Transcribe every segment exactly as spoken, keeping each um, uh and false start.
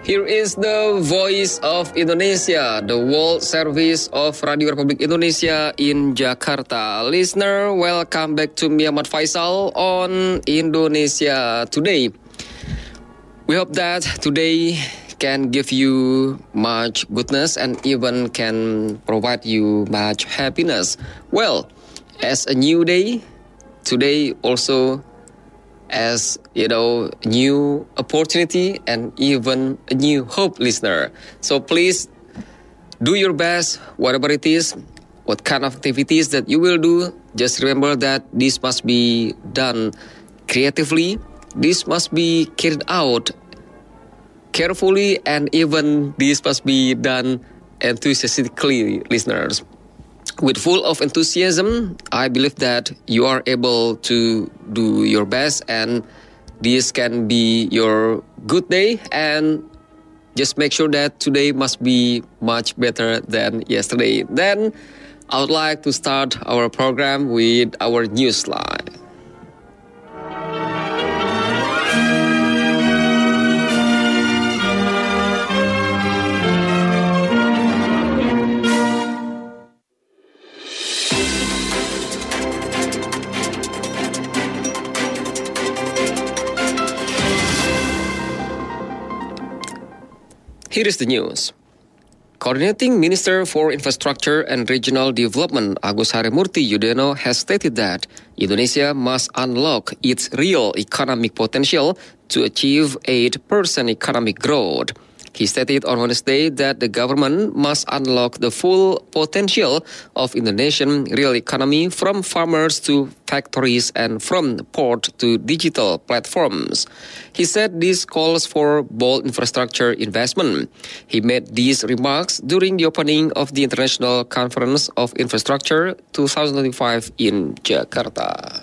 Here is the Voice of Indonesia, the World Service of Radio Republik Indonesia in Jakarta. Listener, welcome back to me, Ahmad Faisal, on Indonesia Today. We hope that today can give you much goodness and even can provide you much happiness. Well, as a new day, today also as, you know, new opportunity and even a new hope, listener. So please do your best, whatever it is, what kind of activities that you will do. Just remember that this must be done creatively. This must be carried out carefully, and even this must be done enthusiastically, listeners. With full of enthusiasm, I believe that you are able to do your best, and this can be your good day. And just make sure that today must be much better than yesterday. Then I would like to start our program with our news slide. Here is the news. Coordinating Minister for Infrastructure and Regional Development Agus Harimurti Yudhoyono has stated that Indonesia must unlock its real economic potential to achieve eight percent economic growth. He stated on Wednesday that the government must unlock the full potential of Indonesian real economy, from farmers to factories and from port to digital platforms. He said this calls for bold infrastructure investment. He made these remarks during the opening of the International Conference of Infrastructure twenty twenty-five in Jakarta.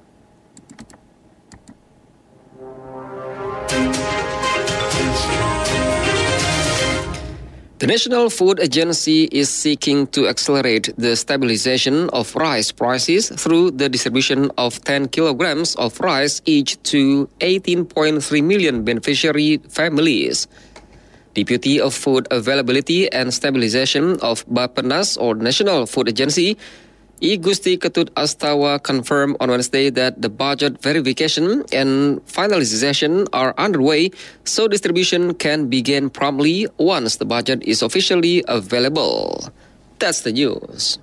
The National Food Agency is seeking to accelerate the stabilization of rice prices through the distribution of ten kilograms of rice each to eighteen point three million beneficiary families. Deputy of Food Availability and Stabilization of Bappenas, or National Food Agency, I Gusti Ketut Astawa, confirmed on Wednesday that the budget verification and finalization are underway, so distribution can begin promptly once the budget is officially available. That's the news.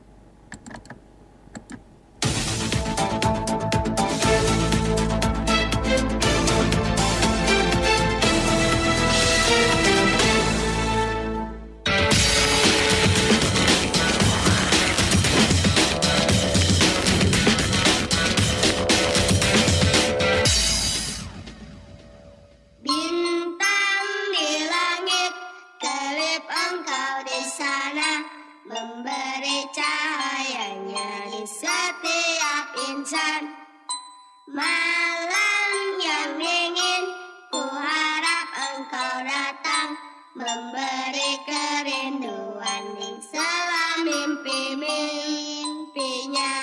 Malam yang dingin, ku harap engkau datang, memberi kerinduan di sela mimpi-mimpinya.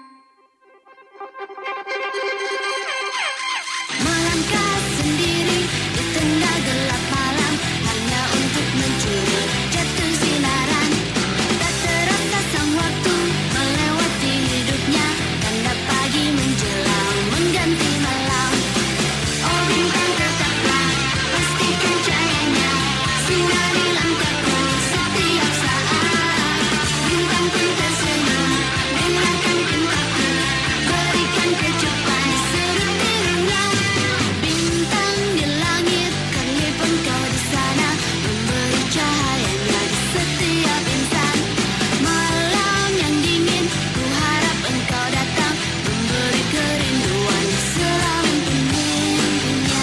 Melangkah sendiri di tengah gelap malam, hanya untuk mencuri jatuh sinaran. Tak terasa sang waktu melewati hidupnya, tanda pagi menjelang mengganti malam. Oh bintang tetaplah, pastikan cahayanya sinari langkahku setiap saat. Bintang pun tersenyum, dengarkan pintaku, berikan kecupan seru birunya. Bintang di langit, kelip engkau di sana, memberi cahayanya di setiap insan. Malam yang dingin, ku harap engkau datang, memberi kerinduan di sela mimpi-mimpinya.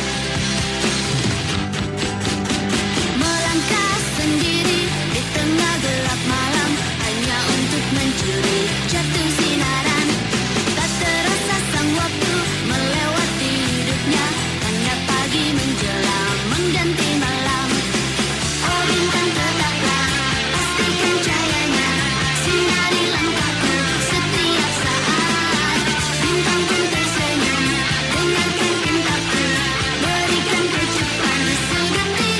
Melangkah sendiri di tengah gelap malam, hanya untuk mencuri jatuh sinaran. Tak terasa sang waktu melewati hidupnya, tanda pagi menjelang mengganti malam. Oh bintang tetaplah, pastikan cahayanya sinari langkahku setiap saat. Bintang pun tersenyum, dengarkan pintaku, berikan kecupan seganti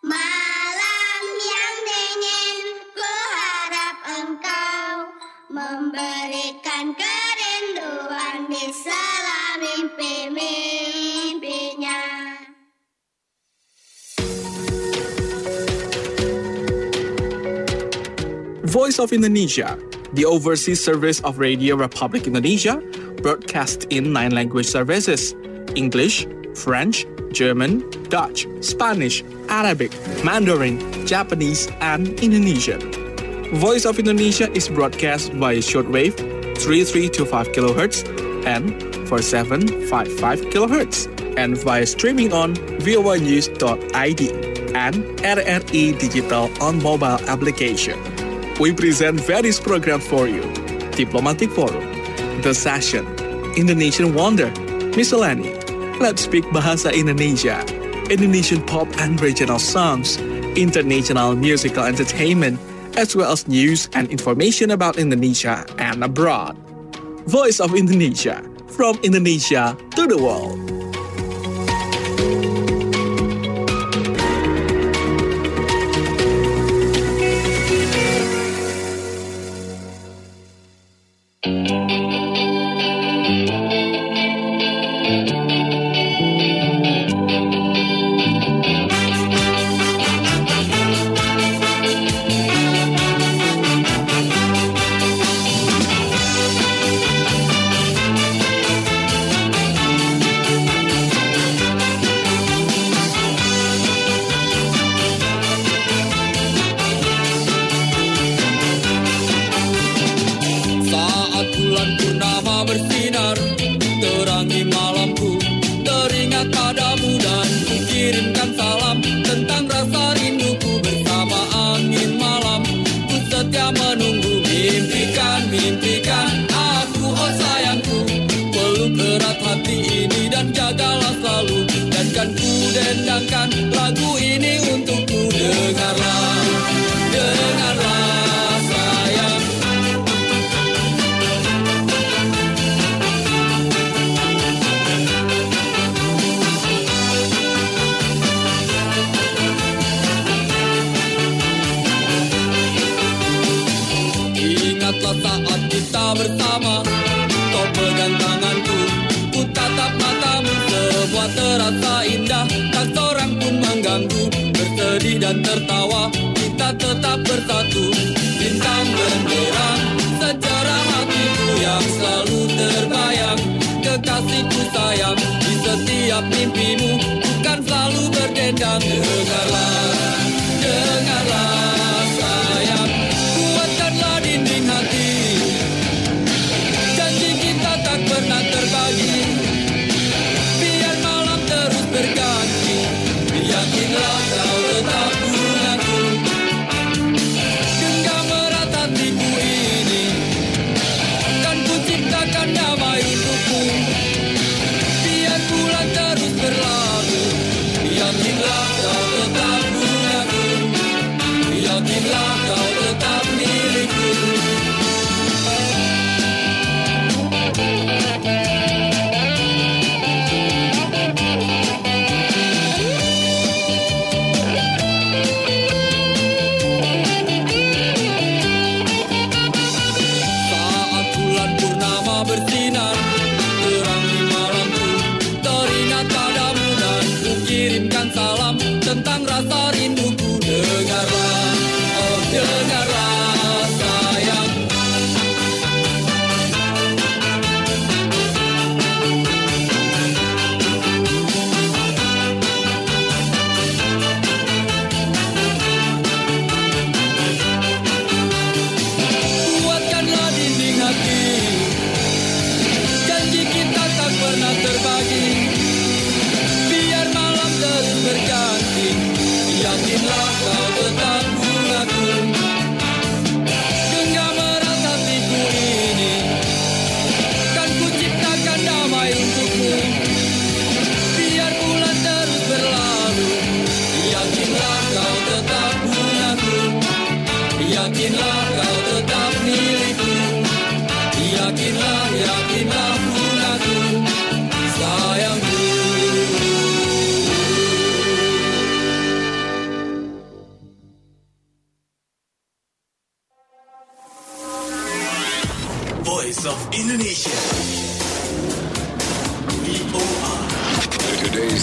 Malam yang dingin, ku harap engkau memberikan kerinduan di sela mimpi-mimpinya. Voice of Indonesia, the overseas service of Radio Republic Indonesia, broadcast in nine language services: English, French, German, Dutch, Spanish, Arabic, Mandarin, Japanese, and Indonesian. Voice of Indonesia is broadcast by shortwave thirty-three point two five kilohertz and forty-seven point five five kilohertz, and via streaming on voa news dot I D and R R I Digital on mobile application. We present various programs for you: Diplomatic Forum, The Session, Indonesian Wonder, Miscellany, Let's Speak Bahasa Indonesia, Indonesian pop and regional songs, international musical entertainment, as well as news and information about Indonesia and abroad. Voice of Indonesia, from Indonesia to the world. Dan tertawa, kita tetap bersatu. Bintang benderang, sejarah hatiku yang selalu terbayang. Kekasihku sayang, di setiap mimpimu bukan selalu berdendang. Dengarlah, dengarlah sayang, kuatkanlah dinding hati. Janji kita tak pernah terbagi, biar malam terus berganti. Yakinlah kau tetap bungaku, genggam erat hatiku ini, kan ku ciptakan damai untukmu. Biar bulan terus berlalu, yakinlah kau tetap bungaku, yakinlah kau tetap milikku.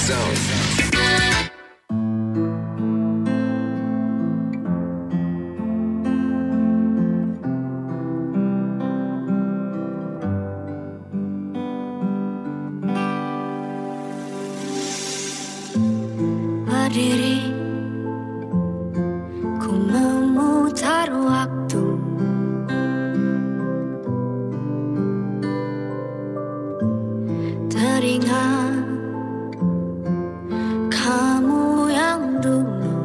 Zone. Berdiri, ku memutar waktu. Teringat kamu yang dulu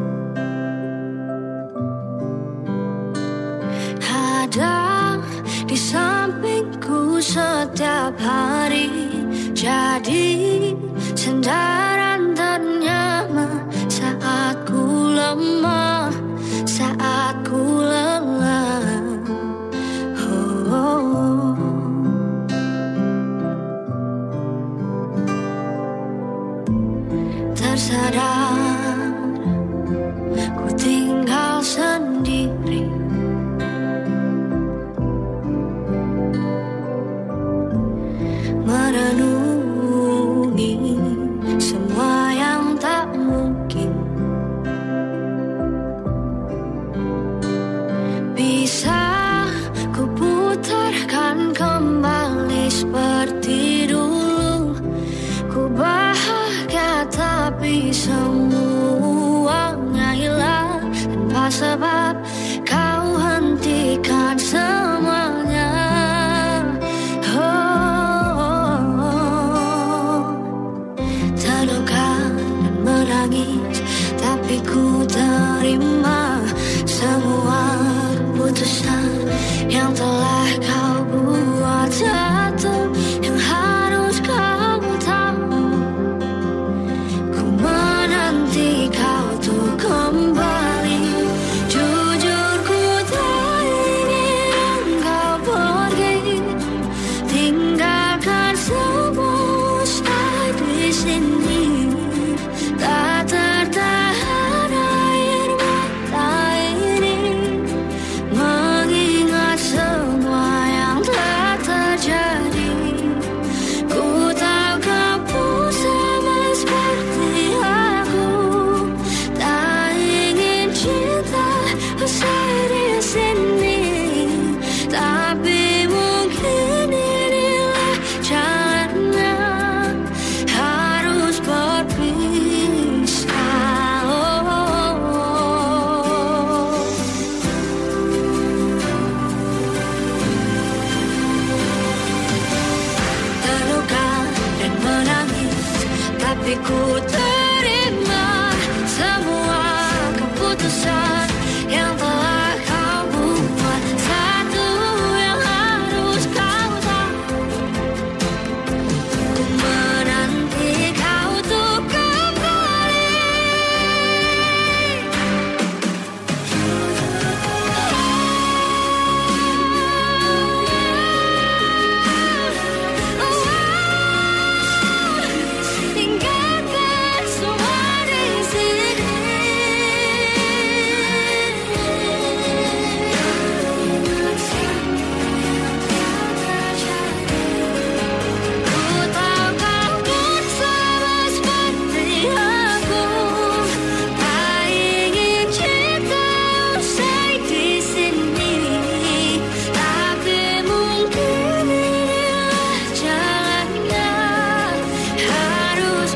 ada di sampingku setiap hari, jadi sandaran ternyaman saat ku lemah, saat ku lelah. Oh, oh, oh. Tersadar ku tinggal sendiri, merenungi semua yang tak mungkin bisa ku putarkan kembali seperti dulu. Ku bahagia tapi semuanya hilang tanpa sebab kau hentikan semuanya. Oh, oh, oh. Terluka dan menangis tapi ku terima semua keputusan yang telah kau buat. Satu yang harus kau tahu, ku menanti kau tuh kembali. Jujur ku tak ingin engkau pergi, tinggalkan semua usai di sini. Tak tertahan air mata ini mengingat semua yang telah terjadi. Ku tahu kamu sama seperti aku, tak ingin cinta usai di sini, tapi mungkin inilah jalannya, harus berpisah. Oh, oh, oh. Terluka dan menangis tapi ku terima semua keputusan yang telah kau buat. Satu yang harus kau tahu, ku menanti kau tuh kembali. Tinggalkan semua di sini. Ku tahu kau pun sama seperti aku, tak ingin cinta usai di sini, tapi mungkin inilah jalannya, harus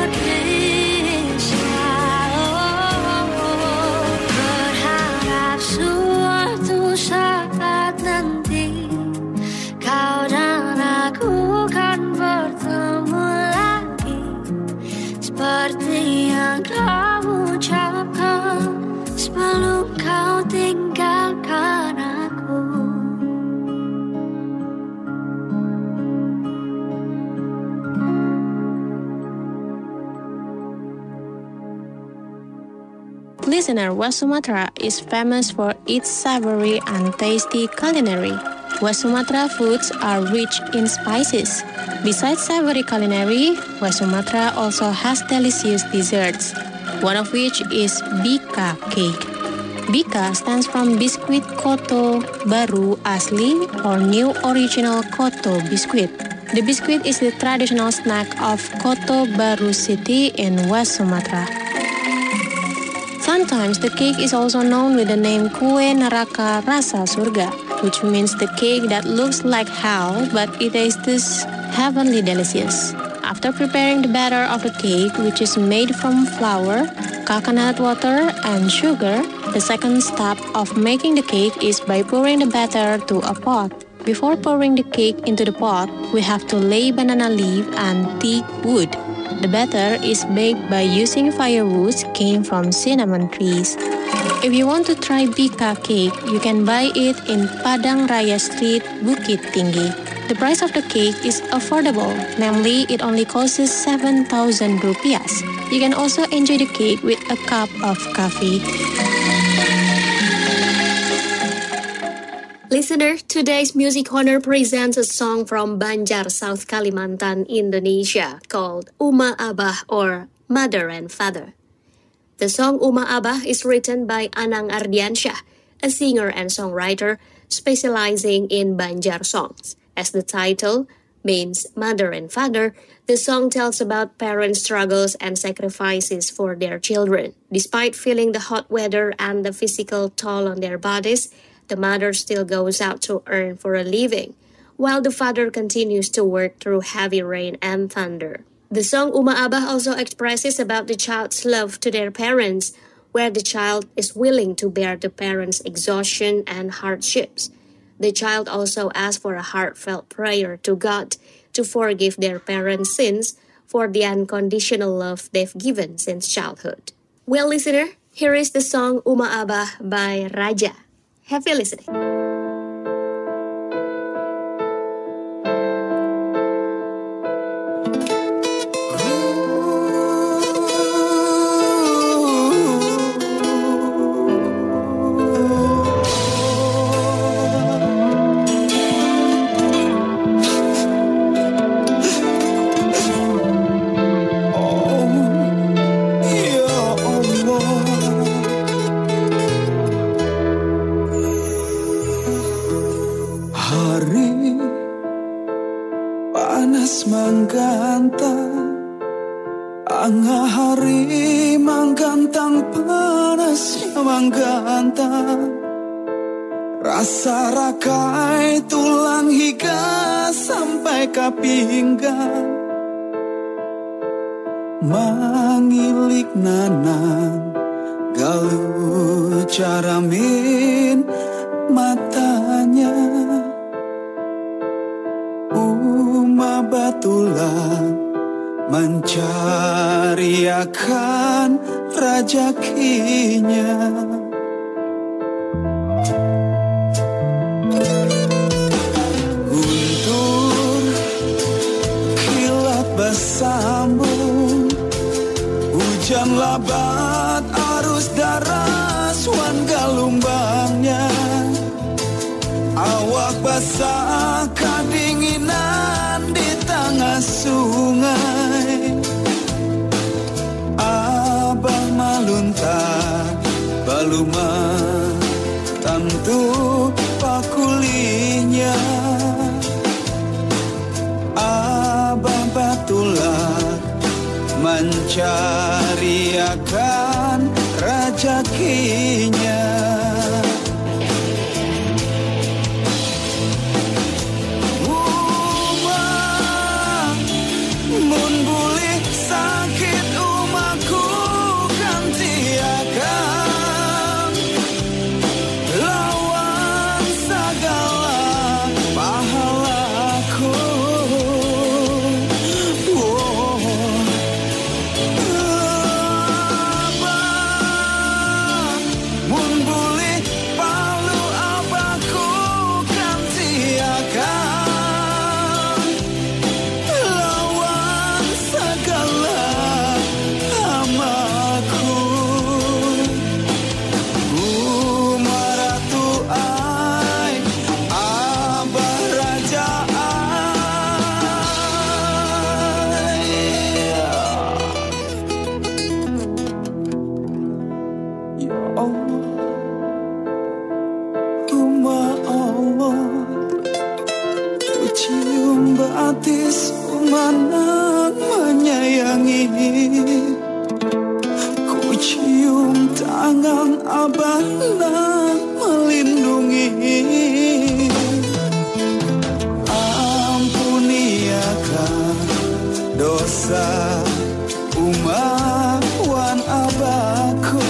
berpisah. Oh, berharap suatu saat nanti kau dan aku kan bertemu lagi, seperti yang kau ucapkan sebelum kau tinggalkan aku. Listener, West Sumatra is famous for its savory and tasty culinary. West Sumatra foods are rich in spices. Besides savory culinary, West Sumatra also has delicious desserts, one of which is Bika cake. Bika stands from Biskuit Koto Baru Asli or New Original Koto Biskuit. The biscuit is the traditional snack of Kota Baru City in West Sumatra. Sometimes the cake is also known with the name Kue Neraka Rasa Surga, which means the cake that looks like hell but it tastes heavenly delicious. After preparing the batter of the cake, which is made from flour, coconut water, and sugar, the second step of making the cake is by pouring the batter to a pot. Before pouring the cake into the pot, we have to lay banana leaf and teak wood. The batter is baked by using firewood came from cinnamon trees. If you want to try Bika cake, you can buy it in Padang Raya Street, Bukit Tinggi. The price of the cake is affordable, namely it only costs seven thousand rupiahs. You can also enjoy the cake with a cup of coffee. Listener, today's Music Corner presents a song from Banjar, South Kalimantan, Indonesia, called Uma Abah or Mother and Father. The song Uma Abah is written by Anang Ardiansyah, a singer and songwriter specializing in Banjar songs. As the title means mother and father, the song tells about parents' struggles and sacrifices for their children. Despite feeling the hot weather and the physical toll on their bodies, the mother still goes out to earn for a living, while the father continues to work through heavy rain and thunder. The song Uma Abah also expresses about the child's love to their parents, where the child is willing to bear the parents' exhaustion and hardships. The child also asks for a heartfelt prayer to God to forgive their parents' sins for the unconditional love they've given since childhood. Well, listener, here is the song Uma Abah by Raja. Happy listening. Angah hari manggantang panasnya manggantang, rasa rakai tulang hingga sampai ke pinggang, mangilik nanang galu caramin matanya, Uma batulang mencari akan rezekinya. Guntur kilat bersambung, hujan labat arus deras wan galumbangnya, awak basah kedinginan di tengah sungai. Abang maluntar baluma tentu pakulinya, abang batulah mencari akan rezekinya. Mun Uma wan abahku,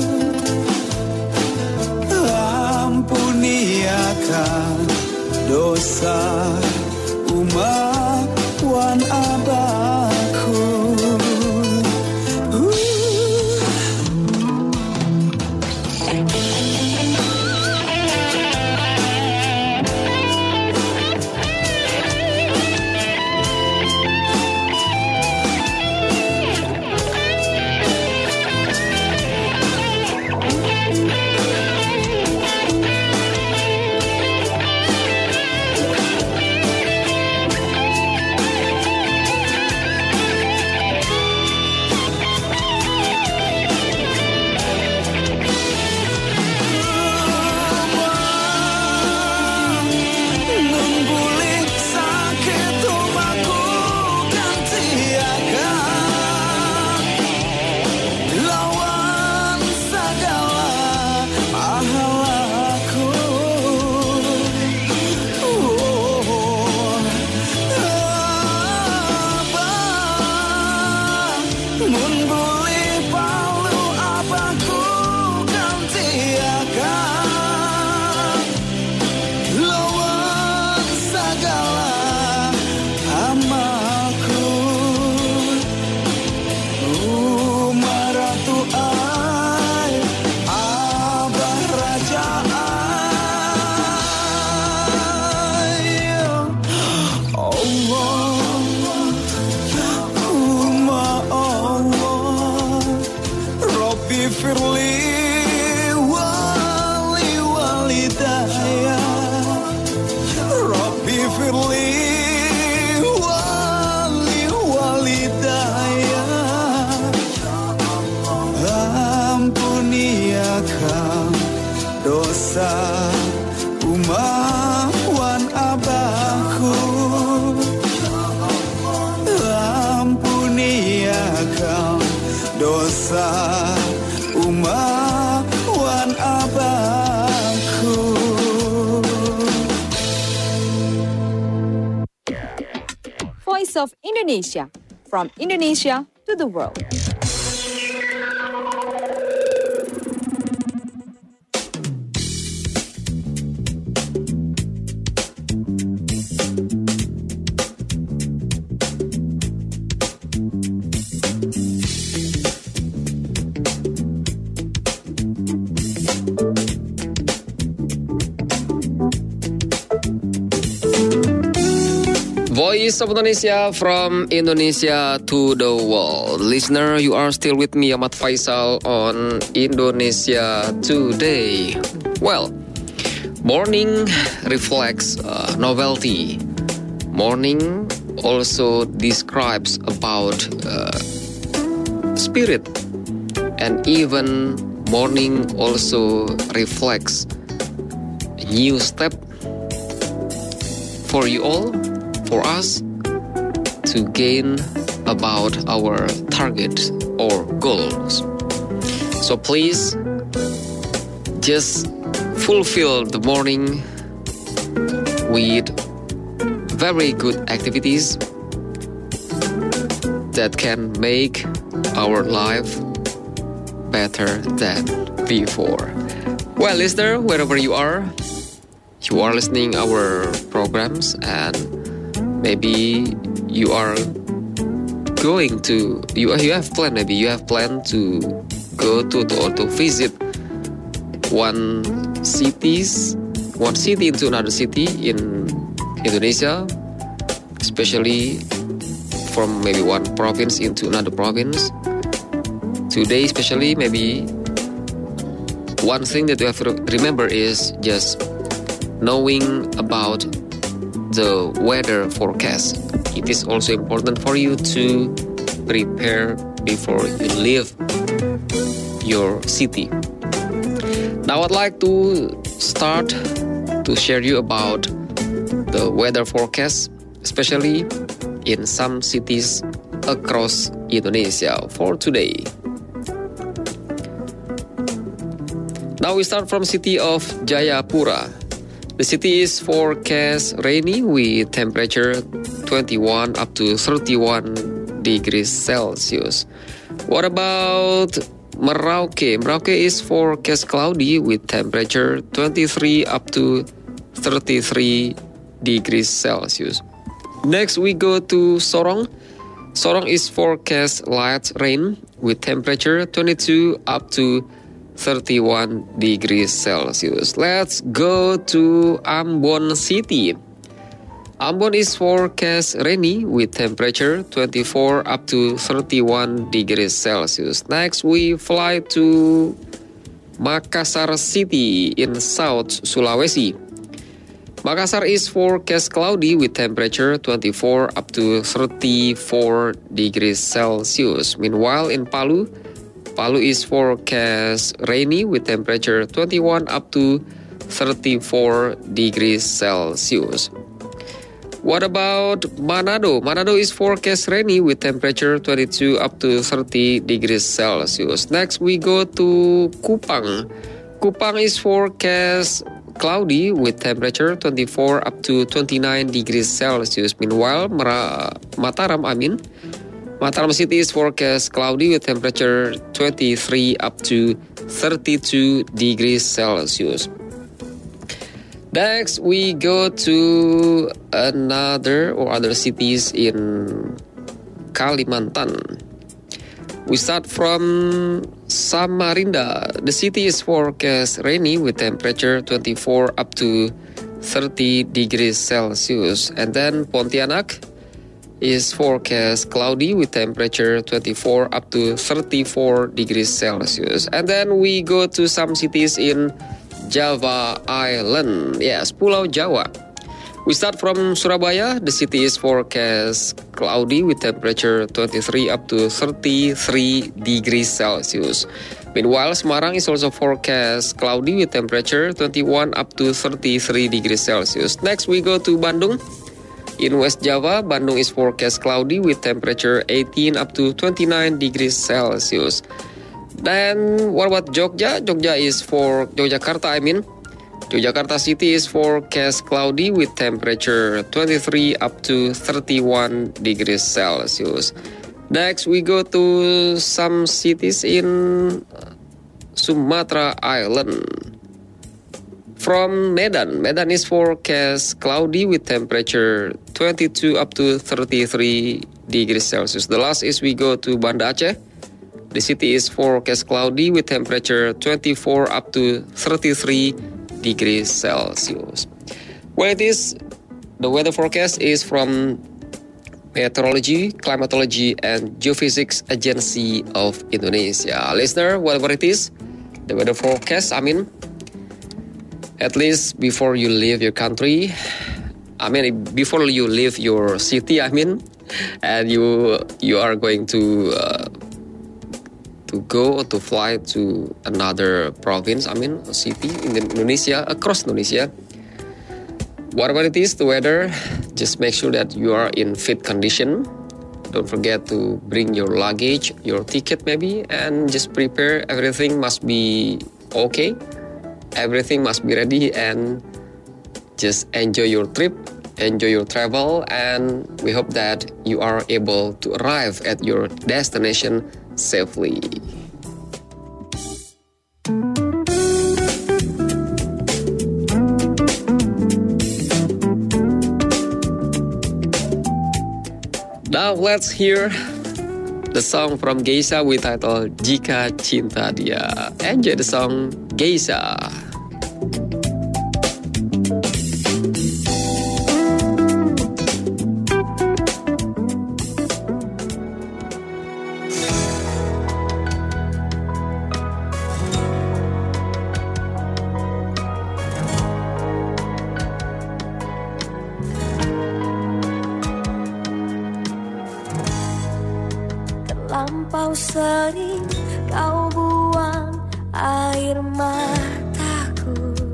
ampuni akan dosa Uma wan abahku. uh. Voice of Indonesia, from Indonesia to the world. Voice of Indonesia from Indonesia to the world. Listener, you are still with me, Ahmad Faisal, on Indonesia Today. Well, morning reflects uh, novelty. Morning also describes about uh, spirit. And even morning also reflects a new step for you all, for us, to gain about our target or goals. So please just fulfill the morning with very good activities that can make our life better than before. Well, listener, wherever you are, you are listening our programs, and maybe you are going to, you, you have planned, maybe you have planned to go to, to or to visit one cities, one city into another city in Indonesia, especially from maybe one province into another province. Today especially, maybe one thing that you have to remember is just knowing about the weather forecast. It is also important for you to prepare before you leave your city. Now I'd like to start to share you about the weather forecast, especially in some cities across Indonesia for today. Now we start from city of Jayapura. The city is forecast rainy with temperature twenty-one up to thirty-one degrees Celsius. What about Merauke? Merauke is forecast cloudy with temperature twenty-three up to thirty-three degrees Celsius. Next we go to Sorong. Sorong is forecast light rain with temperature twenty-two up to thirty-one degrees Celsius. Let's go to Ambon City. Ambon is forecast rainy with temperature twenty-four up to thirty-one degrees Celsius. Next, we fly to Makassar City in South Sulawesi. Makassar is forecast cloudy with temperature twenty-four up to thirty-four degrees Celsius. Meanwhile, in Palu, Palu is forecast rainy with temperature twenty-one up to thirty-four degrees Celsius. What about Manado? Manado is forecast rainy with temperature twenty-two up to thirty degrees Celsius. Next, we go to Kupang. Kupang is forecast cloudy with temperature twenty-four up to twenty-nine degrees Celsius. Meanwhile, Mara- Mataram, I mean, Mataram City is forecast cloudy with temperature twenty-three up to thirty-two degrees Celsius. Next, we go to another or other cities in Kalimantan. We start from Samarinda. The city is forecast rainy with temperature twenty-four up to thirty degrees Celsius. And then Pontianak is forecast cloudy with temperature twenty-four up to thirty-four degrees Celsius. And then we go to some cities in Java Island. Yes, Pulau Jawa. We start from Surabaya. The city is forecast cloudy with temperature twenty-three up to thirty-three degrees Celsius. Meanwhile, Semarang is also forecast cloudy with temperature twenty-one up to thirty-three degrees Celsius. Next, we go to Bandung. In West Java, Bandung is forecast cloudy with temperature eighteen up to twenty-nine degrees Celsius. Then, what about Jogja? Jogja is for Yogyakarta, I mean. Yogyakarta City is forecast cloudy with temperature twenty-three up to thirty-one degrees Celsius. Next, we go to some cities in Sumatra Island. From Medan, Medan is forecast cloudy with temperature twenty-two up to thirty-three degrees Celsius. The last is we go to Banda Aceh. The city is forecast cloudy with temperature twenty-four up to thirty-three degrees Celsius. Well, it is the weather forecast is from Meteorology, Climatology, and Geophysics Agency of Indonesia. Listener, whatever it is, the weather forecast, I mean, at least before you leave your country, I mean, before you leave your city, I mean, and you you are going to uh, to go or to fly to another province, I mean, a city in Indonesia, across Indonesia. Whatever it is, the weather, just make sure that you are in fit condition. Don't forget to bring your luggage, your ticket maybe, and just prepare. Everything must be okay. Everything must be ready, and just enjoy your trip, enjoy your travel, and we hope that you are able to arrive at your destination safely. Now let's hear the song from Geisha with title Jika Cinta Dia. Enjoy the song Geisha. Terlampau sering kau buang air mataku,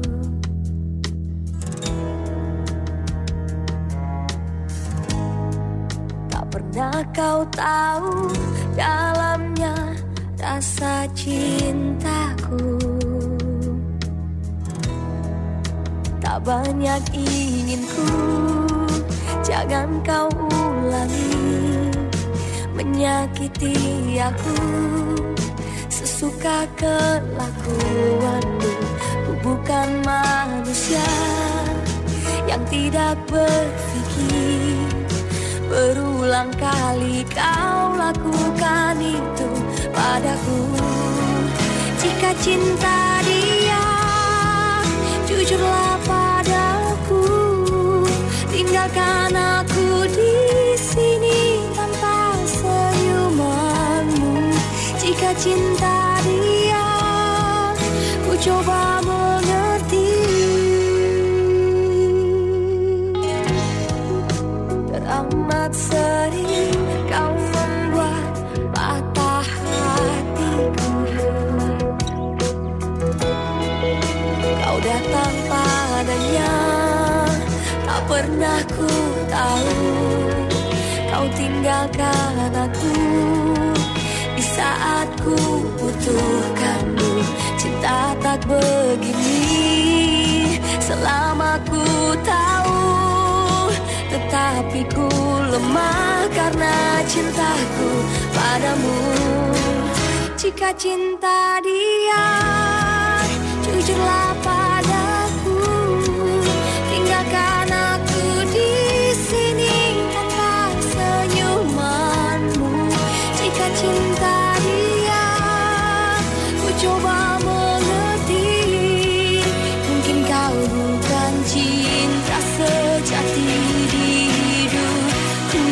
tak pernah kau tahu dalamnya rasa cintaku. Tak banyak inginku, jangan kau ulangi menyakiti aku sesuka kelakuanmu. Ku bukan manusia yang tidak berpikir. Berulang kali kau lakukan itu padaku. Jika cinta dia, jujurlah padaku. Tinggalkan aku di sini tanpa senyumanmu. Jika cinta dia, ku coba mengerti. Teramat sering kau membuat patah hatiku. Kau datang padanya, tak pernah ku tahu. Kau tinggalkan aku di saat ku butuhkanmu. Cinta tak begini selama ku tahu. Tetapi ku lemah karena cintaku padamu. Jika cinta dia, jujurlah padaku. Tinggalkan aku di sini tanpa senyumanmu. Jika cinta dia, ku coba mengerti. Mungkin kau bukan cinta sejati di hidupku.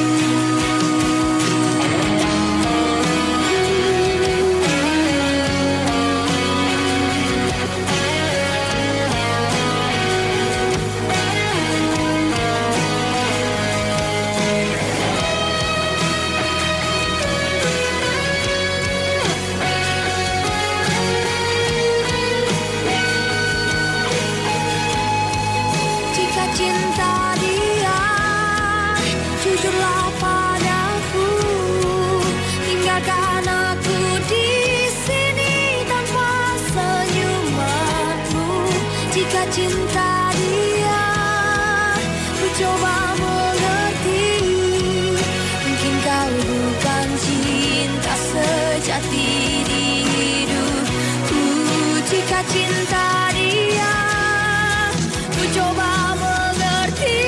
Jika cinta dia, jujurlah padaku. Tinggalkan aku di sini tanpa senyumanmu. Jika cinta dia, ku coba mengerti. Mungkin kau bukan cinta sejati di hidupku. Jika cinta dia, ku coba mengerti.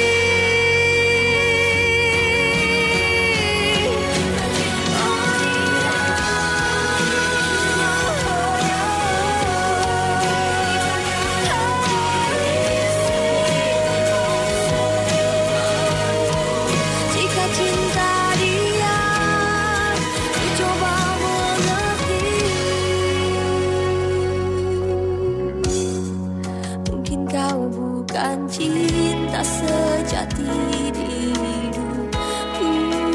Jika cinta dia, ku coba mengerti. Mungkin kau bukan cinta sejati di hidupku.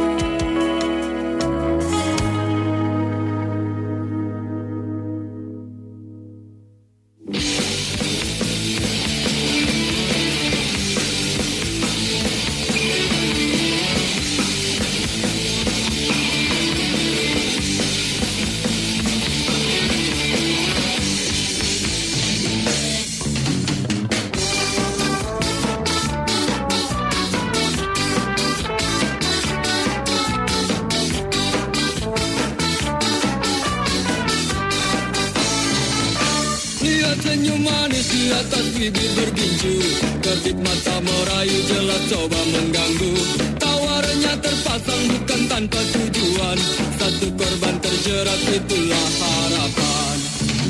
Lihat senyum manis di atas bibir bergincu, kedip mata merayu jelas coba mengganggu. Tawarannya terpasang bukan tanpa tujuan, satu korban terjerat itulah harapan.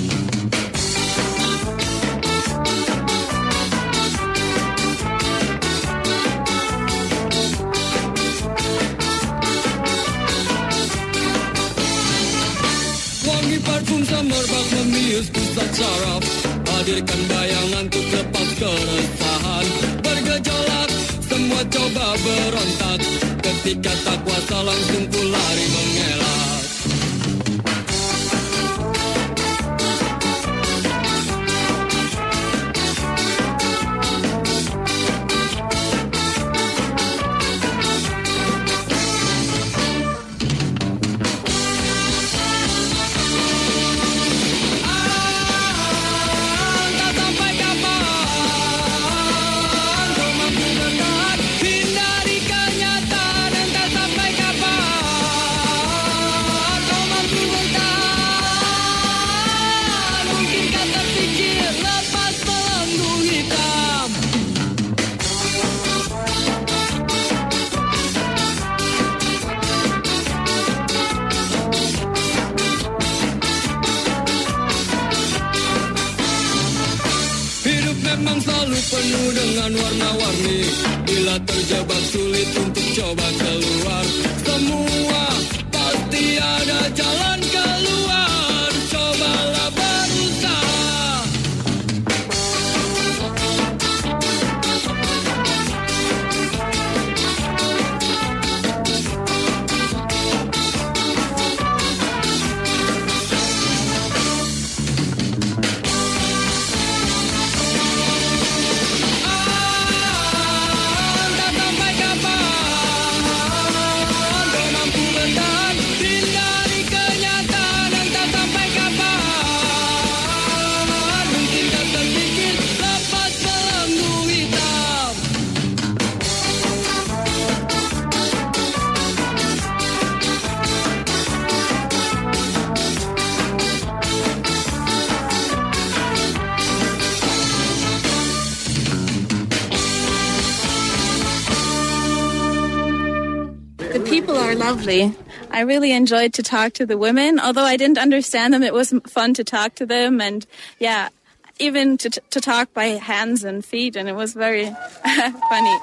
Wangi parfum semerbak membius pusat saraf, hadirkan bayangan untuk lepas keresahan. Bergejolak, semua coba berontak, ketika tak kuasa langsung ku lari mengelak. Hindari kenyataan entah sampai kapan. biru penuh dengan warna-warni. Bila terjebak sulit untuk coba keluar, semua pasti ada jalan keluar. Cobalah berusaha. The people are lovely. I really enjoyed to talk to the women. Although I didn't understand them, it was fun to talk to them. And yeah, even to, to talk by hands and feet. And it was very funny.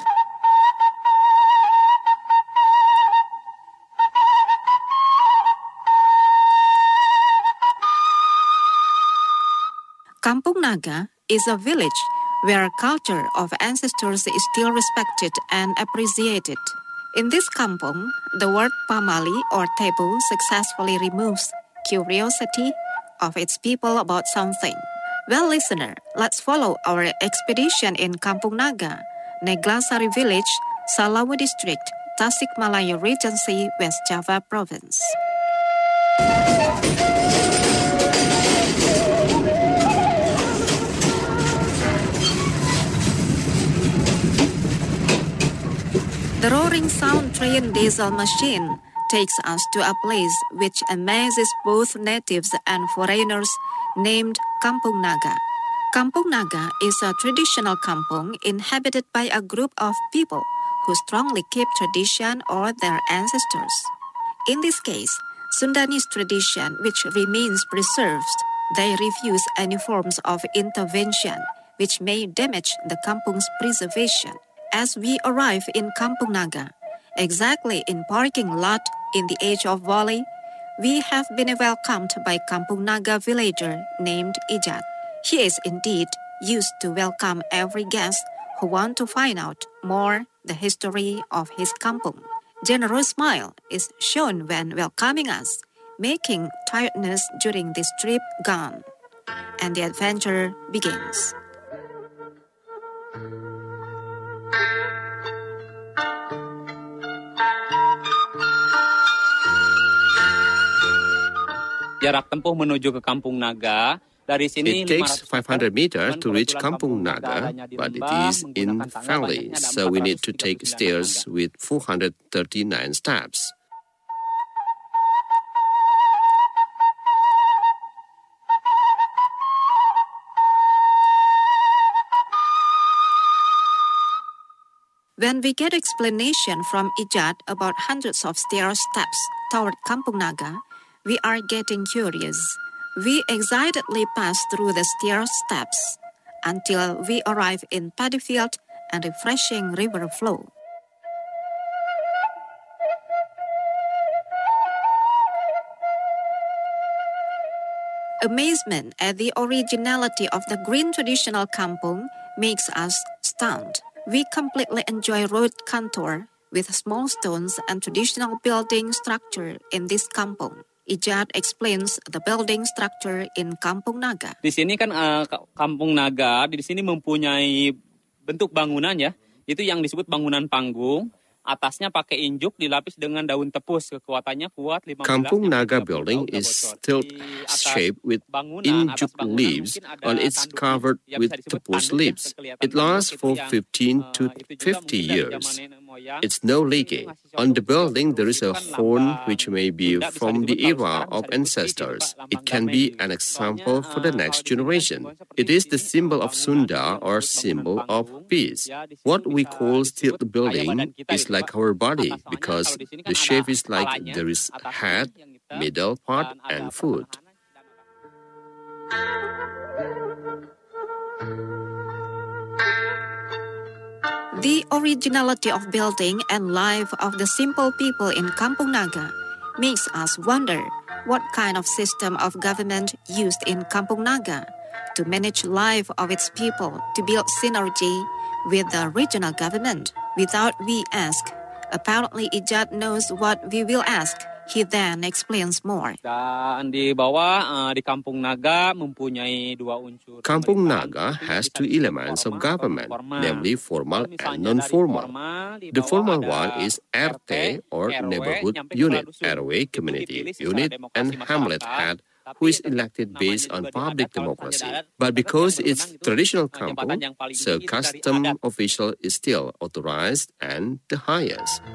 Kampung Naga is a village where culture of ancestors is still respected and appreciated. In this kampung, the word pamali or taboo successfully removes curiosity of its people about something. Well, listener, let's follow our expedition in Kampung Naga, Neglasari Village, Salawu District, Tasikmalaya Regency, West Java Province. The roaring sound train diesel machine takes us to a place which amazes both natives and foreigners named Kampung Naga. Kampung Naga is a traditional kampung inhabited by a group of people who strongly keep tradition or their ancestors. In this case, Sundanese tradition which remains preserved. They refuse any forms of intervention which may damage the kampung's preservation. As we arrive in Kampung Naga, exactly in parking lot in the edge of valley, we have been welcomed by Kampung Naga villager named Ijat. He is indeed used to welcome every guest who want to find out more the history of his kampung. Generous smile is shown when welcoming us, making tiredness during this trip gone. And the adventure begins. Jarak tempuh menuju ke Kampung Naga dari sini It takes five hundred meters to reach Kampung Naga, but it is in valley, so we need to take stairs with four hundred thirty-nine steps. When we get explanation from Ijat about hundreds of stair steps toward Kampung Naga, we are getting curious. We excitedly pass through the stair steps until we arrive in paddy field and refreshing river flow. Amazement at the originality of the green traditional kampung makes us stunned. We completely enjoy road contour with small stones and traditional building structure in this kampung. Ijat explains the building structure in Kampung Naga. Di sini kan uh, Kampung Naga di sini mempunyai bentuk bangunan ya, itu yang disebut bangunan panggung. Atasnya pakai injuk dilapis dengan daun tepus, kekuatannya kuat lima belas. Kampung Naga building is still shaped with injuk leaves and it's covered with tepus leaves. It lasts for fifteen to fifty years. It's no leaking. On the building there is a horn which may be from the era of ancestors. It can be an example for the next generation. It is the symbol of Sunda or symbol of peace. What we call steel building is like our body because the shape is like there is head, middle part, and foot. The originality of building and life of the simple people in Kampung Naga makes us wonder what kind of system of government used in Kampung Naga to manage life of its people to build synergy with the regional government. Without we ask, apparently Ijat knows what we will ask. He then explains more. Dan di bawah uh, di Kampung Naga mempunyai dua unsur. Kampung Naga has two elements of government, namely formal and non-formal. The formal one is R T or neighborhood unit, R W A community unit, and hamlet head, who is elected based on public democracy. But because it's traditional kampung, so custom official is still authorized and the highest.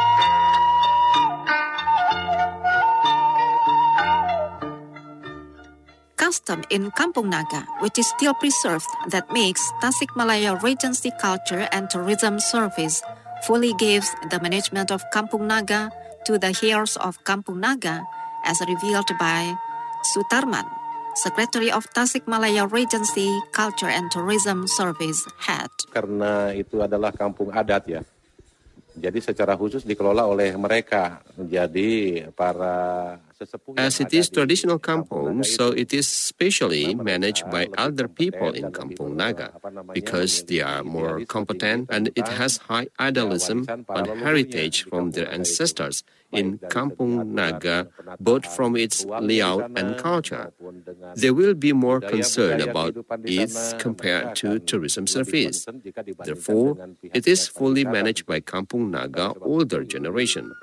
Custom in Kampung Naga, which is still preserved, that makes Tasikmalaya Regency Culture and Tourism Service fully gives the management of Kampung Naga to the heirs of Kampung Naga, as revealed by Sutarman, Secretary of Tasikmalaya Regency Culture and Tourism Service Head. Karena itu adalah kampung adat ya, jadi secara khusus dikelola oleh mereka, jadi para As it is traditional kampung, so it is specially managed by elder people in Kampung Naga because they are more competent and it has high idealism on heritage from their ancestors in Kampung Naga, both from its layout and culture. They will be more concerned about it compared to tourism service. Therefore, it is fully managed by Kampung Naga older generation.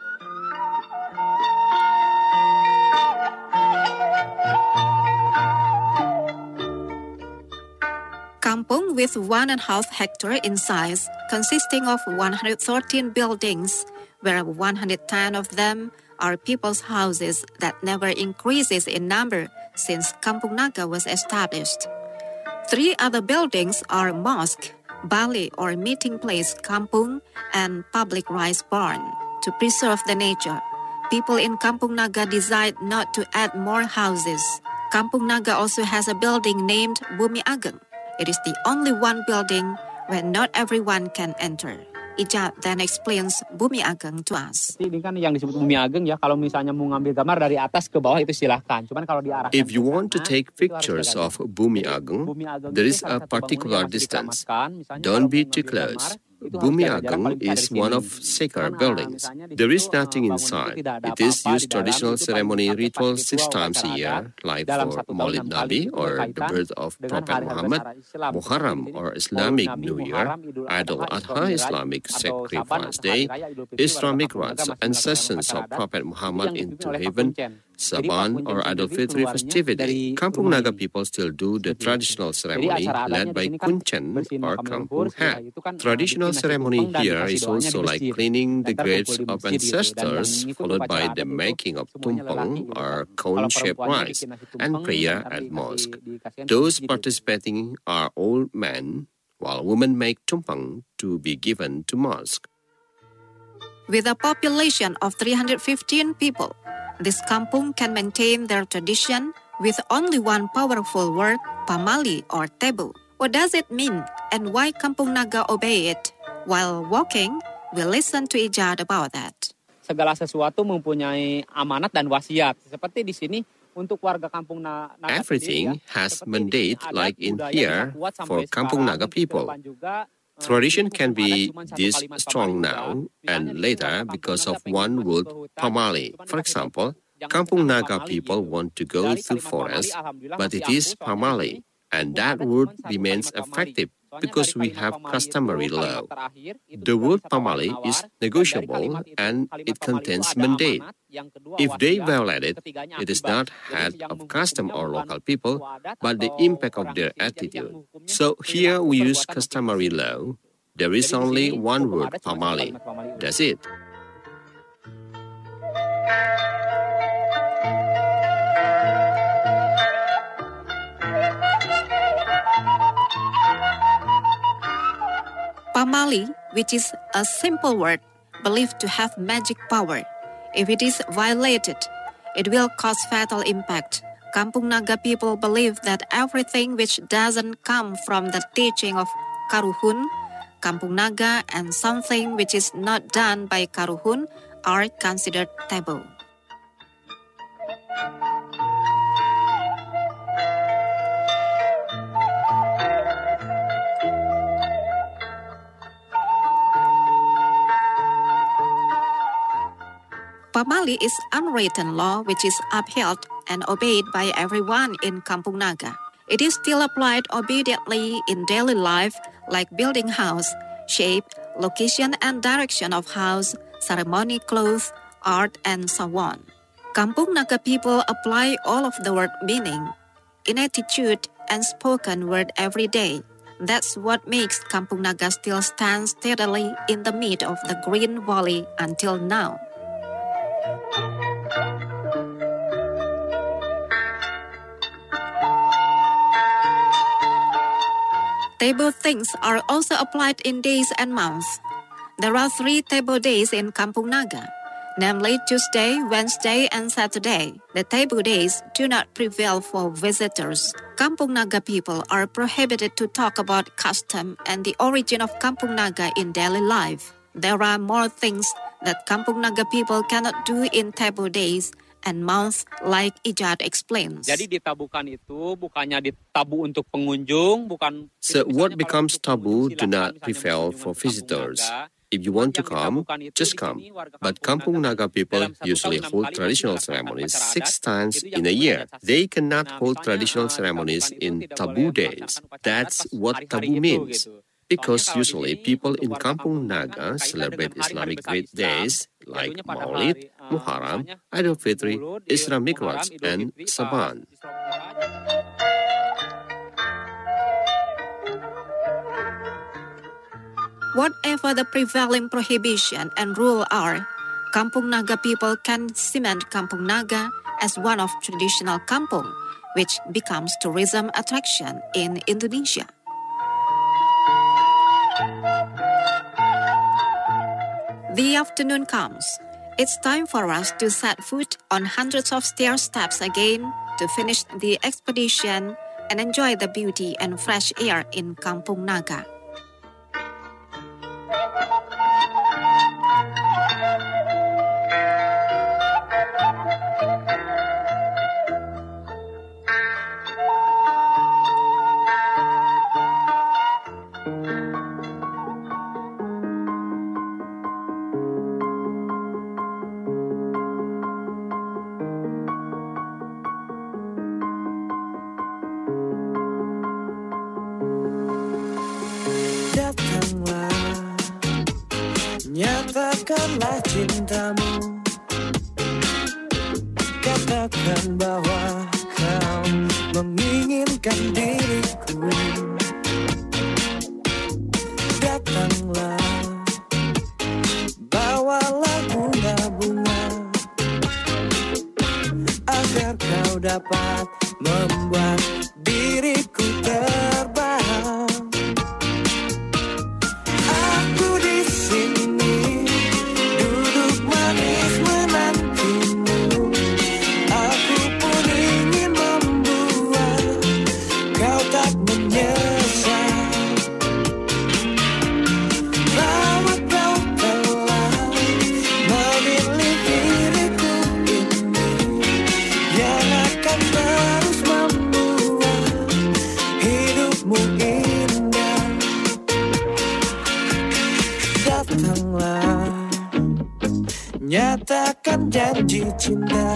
Kampung with one and a half hectare in size, consisting of one hundred thirteen buildings, where one hundred ten of them are people's houses that never increases in number since Kampung Naga was established. Three other buildings are mosque, bali or meeting place kampung, and public rice barn. To preserve the nature, people in Kampung Naga decide not to add more houses. Kampung Naga also has a building named Bumi Ageng. It is the only one building where not everyone can enter. Ijat then explains Bumi Ageng to us. Ini kan yang disebut Bumi Ageng ya, kalau misalnya mau ngambil gambar dari atas ke bawah itu silahkan. Cuman kalau diarahkan If you want to take pictures of Bumi Ageng, there is a particular distance. Don't be too close. Bumi Ageng is one of sacred buildings. There is nothing inside. It is used traditional ceremony ritual six times a year, like for Maulid Nabi or the birth of Prophet Muhammad, Muharram or Islamic New Year, Idul Adha Islamic Sacrifice Day, Islamic rites and sessions of Prophet Muhammad into heaven, Saban or Idul Fitri festivity. Kampung Naga people still do the traditional ceremony led by Kuncen or Kampung Hat. Traditional ceremony here is also like cleaning the graves of ancestors, followed by the making of tumpeng or cone-shaped rice and prayer at mosque. Those participating are old men, while women make tumpeng to be given to mosque. With a population of three hundred fifteen people, this kampung can maintain their tradition with only one powerful word, pamali or tebu. What does it mean and why Kampung Naga obey it? While walking, we listen to Ijat about that. Segala sesuatu mempunyai amanat dan wasiat. Seperti di sini untuk warga Kampung Naga. Everything has mandate like in here for Kampung Naga people. Tradition can be this strong now and later because of one word, pamali. For example, Kampung Naga people want to go to forest, but it is pamali, and that word remains effective because we have customary law. The word pamali is negotiable and it contains mandate. If they violate it, it is not head of custom or local people, but the impact of their attitude. So here we use customary law. There is only one word, pamali. That's it. Pamali, which is a simple word, believed to have magic power. If it is violated, it will cause fatal impact. Kampung Naga people believe that everything which doesn't come from the teaching of Karuhun, Kampung Naga, and something which is not done by Karuhun are considered taboo. Pamali is unwritten law which is upheld and obeyed by everyone in Kampung Naga. It is still applied obediently in daily life like building house, shape, location and direction of house, ceremony clothes, art and so on. Kampung Naga people apply all of the word meaning in attitude and spoken word every day. That's what makes Kampung Naga still stand steadily in the mid of the Green Valley until now. Taboo things are also applied in days and months. There are three taboo days in Kampung Naga, namely Tuesday, Wednesday, and Saturday. The taboo days do not prevail for visitors. Kampung Naga people are prohibited to talk about custom and the origin of Kampung Naga in daily life. There are more things that Kampung Naga people cannot do in taboo days and months like Ijad explains. Jadi ditabukan itu bukannya ditabu untuk pengunjung, bukan. So what becomes taboo do not prevail for visitors. If you want to come, just come. But Kampung Naga people usually hold traditional ceremonies six times in a year. They cannot hold traditional ceremonies in taboo days. That's what taboo means. Because usually people in Kampung Naga celebrate Islamic great days like Maulid, Muharram, Idul Fitri, Isra Mikraj, and Saban. Whatever the prevailing prohibition and rule are, Kampung Naga people can cement Kampung Naga as one of traditional kampung, which becomes tourism attraction in Indonesia. The afternoon comes. It's time for us to set foot on hundreds of stair steps again to finish the expedition and enjoy the beauty and fresh air in Kampung Naga. Nyatakanlah cintamu, katakan bahwa kau menginginkan diriku. Datanglah, bawalah bunga-bunga, agar kau dapat membuat diriku terbang. Aku di sini duduk manis menantimu. Aku pun ingin membuat kau tak menyesal. Bahwa kau telah memilih diriku ini, yang akan terus membuat hidupmu indah. Datanglah, nyatakan janji cinta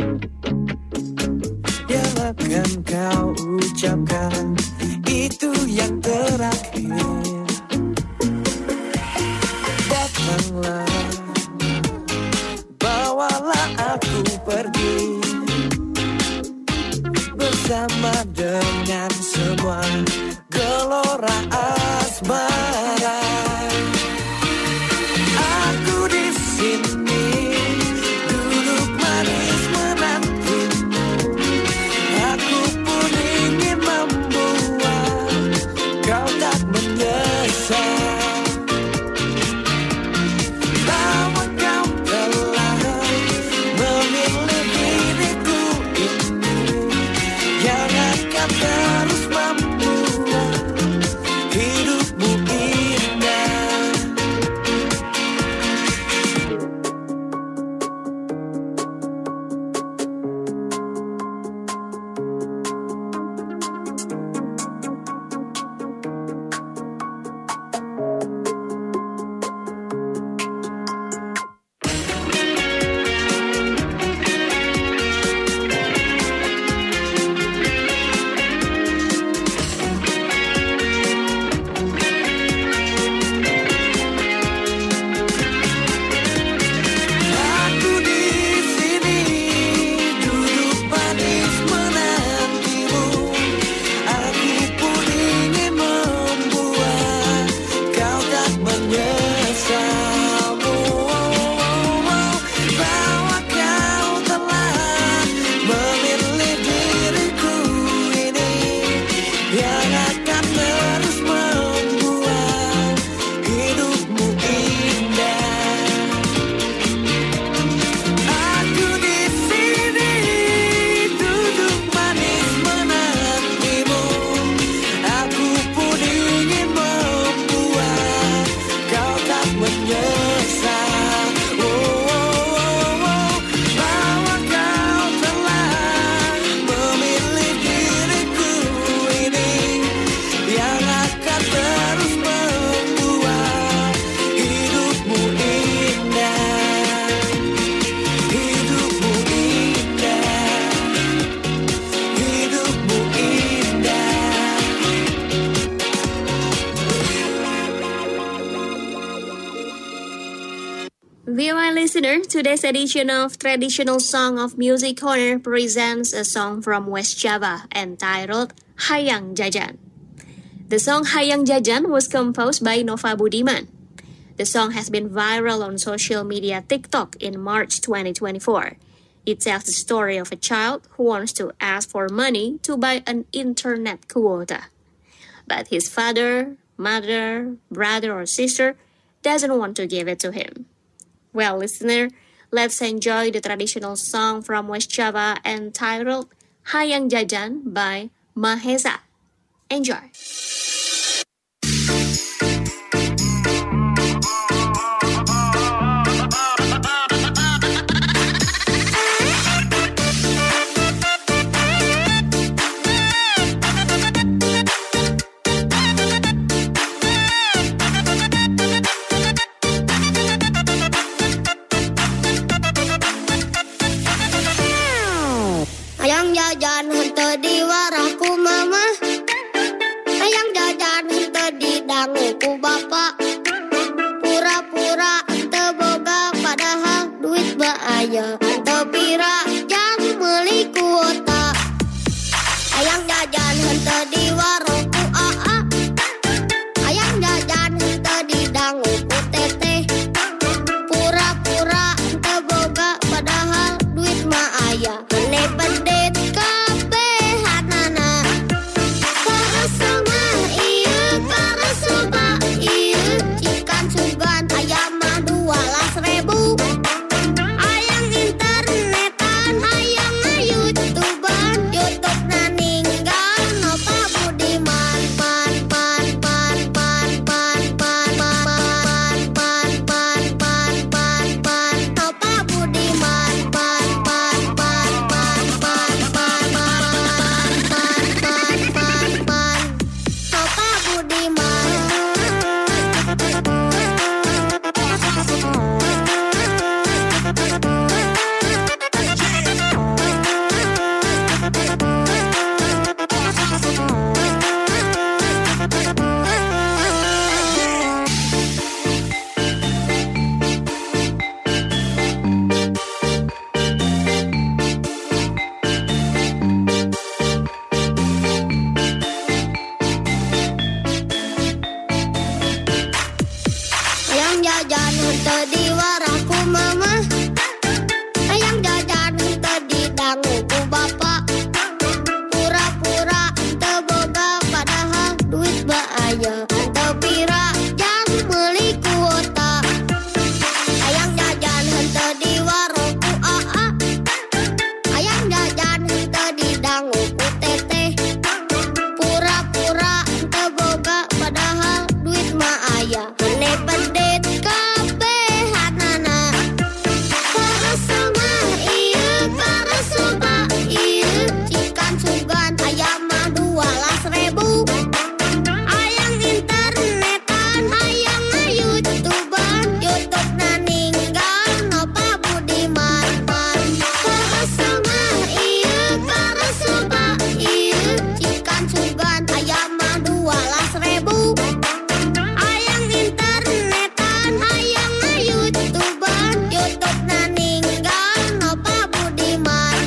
yang akan kau ucapkan, itu yang terakhir. Datanglah, bawalah aku pergi bersama dengan semua gelora asmara. Aku di sini duduk manis menantimu. Aku pun ingin membuat kau tak menyesal. Bahwa kau telah memilih diriku ini, yang akan terus membuat listener, today's edition of Traditional Song of Music Corner presents a song from West Java entitled Hayang Jajan. The song Hayang Jajan was composed by Nova Budiman. The song has been viral on social media TikTok in March twenty twenty-four. It tells the story of a child who wants to ask for money to buy an internet quota. But his father, mother, brother or sister doesn't want to give it to him. Well, listener, let's enjoy the traditional song from West Java entitled Hayang Jajan by Mahesa. Enjoy! Hayang jajan henteu di warahku mama, hayang jajan henteu di dangu ku bapa. Pura-pura henteu boga padahal duit ba aya, henteu pira jang meuli kuota. Hayang jajan henteu di warahku aa, hayang jajan henteu di dangu ku teteh. Pura-pura henteu boga padahal duit ma aya, hene pendet kabehanana. Karasa mah ieu, karasa mah ieu, ikan sugan ayam mah dua belas ribu. Hayang internetan, hayang YouTubean, YouTube na ninggal Nova Budiman. Man man man man man man man man man man man man Nova Budiman. Man man man man man man man man man man Nova Budiman. Hayang jajan henteu di warahku mama, hayang jajan henteu di dangu ku bapa. Pura-pura henteu boga padahal duit ba aya, henteu pira jang meuli kuota. Hayang jajan henteu di warahku aa, hayang jajan henteu di dangu ku teteh. Pura-pura henteu boga padahal duit ma aya, hene pendet kabehanana. Karasa mah ieu, karasa mah ieu, ikan sugan ayam mah dua belas ribu. Hayang internetan, hayang YouTubean, YouTube na ninggal Nova Budiman. Man karasa mah ieu, karasa mah ieu, ikan sugan ayam mah dua belas ribu. Hayang internetan, hayang YouTubean, YouTube na ninggal Nova Budiman.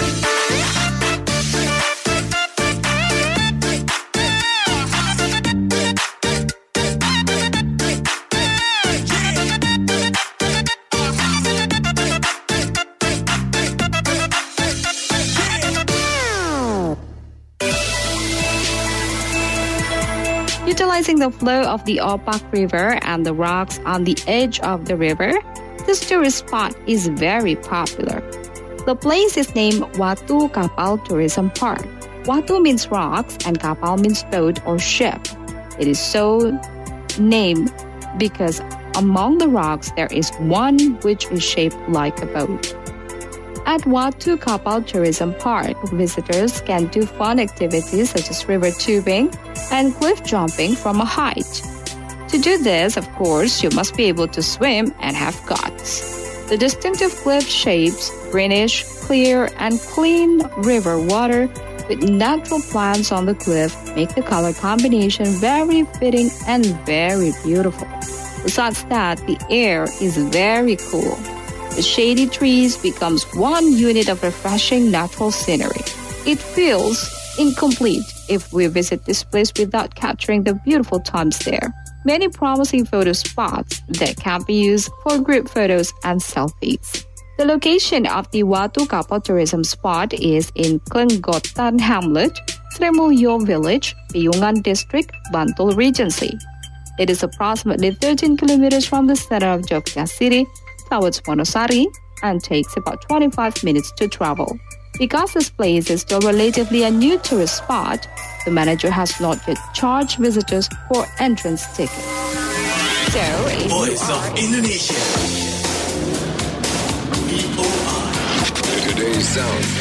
Utilizing the flow of the Opak River and the rocks on the edge of the river, this tourist spot is very popular. The place is named Watu Kapal Tourism Park. Watu means rocks and Kapal means boat or ship. It is so named because among the rocks there is one which is shaped like a boat. At Watu Kapal Tourism Park, visitors can do fun activities such as river tubing and cliff jumping from a height. To do this, of course, you must be able to swim and have guts. The distinctive cliff shapes, greenish, clear, and clean river water with natural plants on the cliff make the color combination very fitting and very beautiful. Besides that, the air is very cool. The shady trees becomes one unit of refreshing natural scenery. It feels incomplete if we visit this place without capturing the beautiful times there. Many promising photo spots that can be used for group photos and selfies. The location of the Watu Kapau tourism spot is in Klenggotan Hamlet, Sri Mulyo Village, Piungan District, Bantul Regency. It is approximately thirteen kilometers from the center of Jogja City towards Wonosari and takes about twenty-five minutes to travel. Because this place is still relatively a new tourist spot, the manager has not yet charged visitors for entrance tickets. So, if Voice you of are Indonesia. V O R. Today's sound.